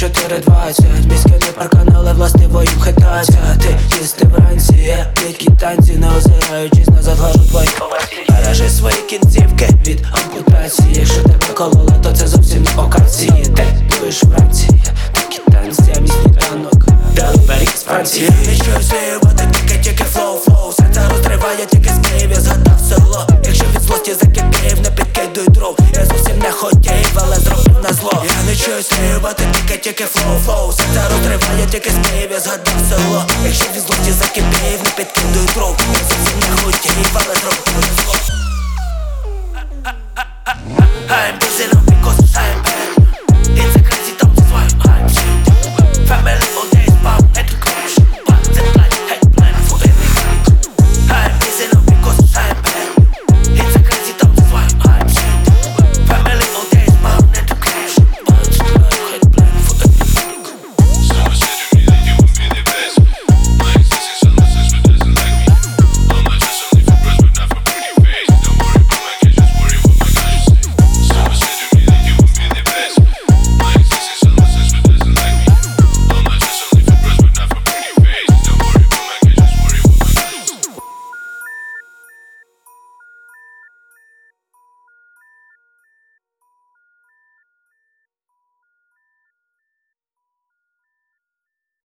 4:20. Міське не паркан, але властиво їм хитаться. Ти їсти вранці, дикі танці, не озираючись назад, глажу твої поверхні. Бережи свої кінцівки від ампутації. Якщо тебе кололи, то це зовсім не окації. Ти будеш Франції, дикі танці, а мій сніданок Делберік з Франції. Я не чую слівати, тільки флоу. Серце розриває, тільки з Києва згадав село. Якщо від злості закипів, не підкидуй дров. Я зовсім не хотів, але зробив на зло. Я не чую слівати, тільки флоу. Серце розриває, тільки з Києва згадав село. Якщо від злості закипів, не підкидуй дров. Я зовсім не хотів, але зробив